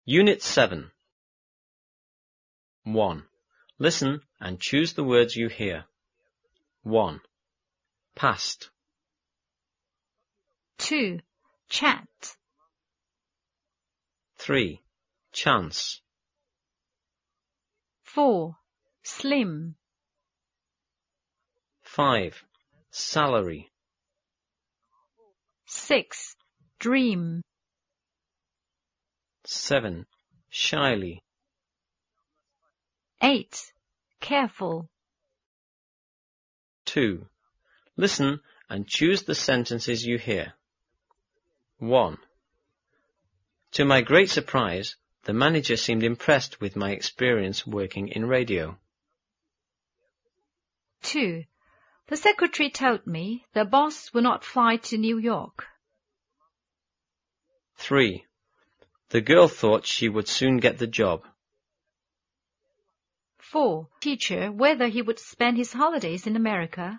Unit 7. 1. Listen and choose the words you hear. 1. Past. 2. Chat. 3. Chance. 4. Slim. 5. Salary. 6. Dream. 7. Shyly. 8. Careful. 2. Listen and choose the sentences you hear. 1. To my great surprise, the manager seemed impressed with my experience working in radio. 2. The secretary told me the boss will not fly to New York. 3. The girl thought she would soon get the job. 4. Teacher whether he would spend his holidays in America.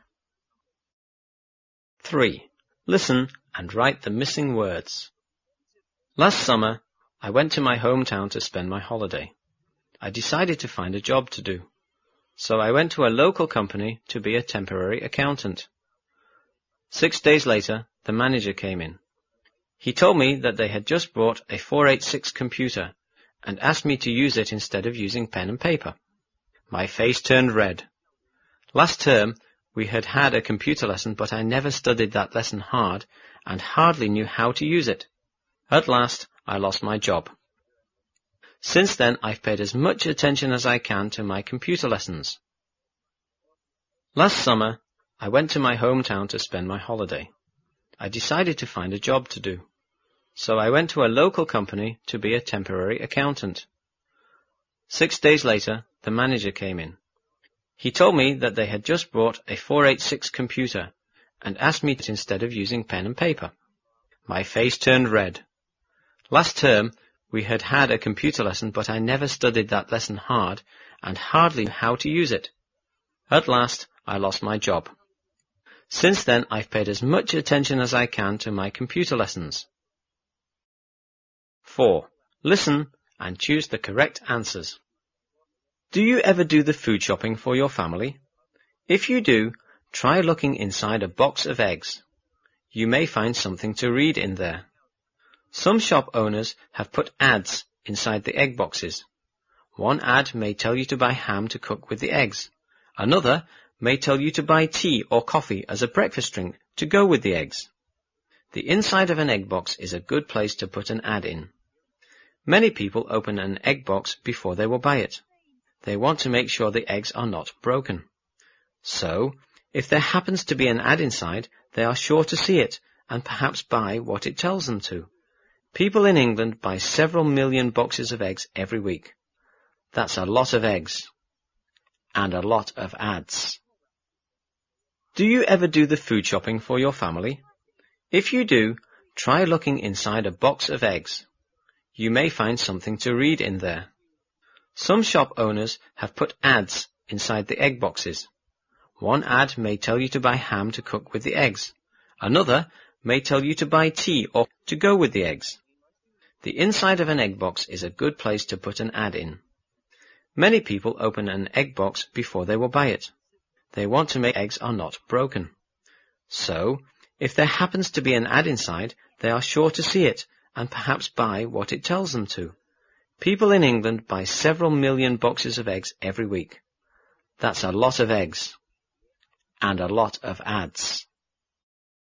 3. Listen and write the missing words. Last summer, I went to my hometown to spend my holiday. I decided to find a job to do. So I went to a local company to be a temporary accountant. 6 days later, the manager came in. He told me that they had just bought a 486 computer and asked me to use it instead of using pen and paper. My face turned red. Last term, we had had a computer lesson, but I never studied that lesson hard and hardly knew how to use it. At last, I lost my job. Since then, I've paid as much attention as I can to my computer lessons. Last summer, I went to my hometown to spend my holiday. I decided to find a job to do. So I went to a local company to be a temporary accountant. 6 days later, the manager came in. He told me that they had just bought a 486 computer and asked me to instead of using pen and paper. My face turned red. Last term, we had had a computer lesson, but I never studied that lesson hard and hardly knew how to use it. At last, I lost my job. Since then, I've paid as much attention as I can to my computer lessons. 4. Listen and choose the correct answers. Do you ever do the food shopping for your family? If you do, try looking inside a box of eggs. You may find something to read in there. Some shop owners have put ads inside the egg boxes. One ad may tell you to buy ham to cook with the eggs. Another may tell you to buy tea or coffee as a breakfast drink to go with the eggs. The inside of an egg box is a good place to put an ad in. Many people open an egg box before they will buy it. They want to make sure the eggs are not broken. So, if there happens to be an ad inside, they are sure to see it and perhaps buy what it tells them to. People in England buy several million boxes of eggs every week. That's a lot of eggs. And a lot of ads. Do you ever do the food shopping for your family? If you do, try looking inside a box of eggs. You may find something to read in there. Some shop owners have put ads inside the egg boxes. One ad may tell you to buy ham to cook with the eggs. Another may tell you to buy tea or to go with the eggs. The inside of an egg box is a good place to put an ad in. Many people open an egg box before they will buy it. They want to make eggs are not broken. So, if there happens to be an ad inside, they are sure to see it and perhaps buy what it tells them to. People in England buy several million boxes of eggs every week. That's a lot of eggs. And a lot of ads.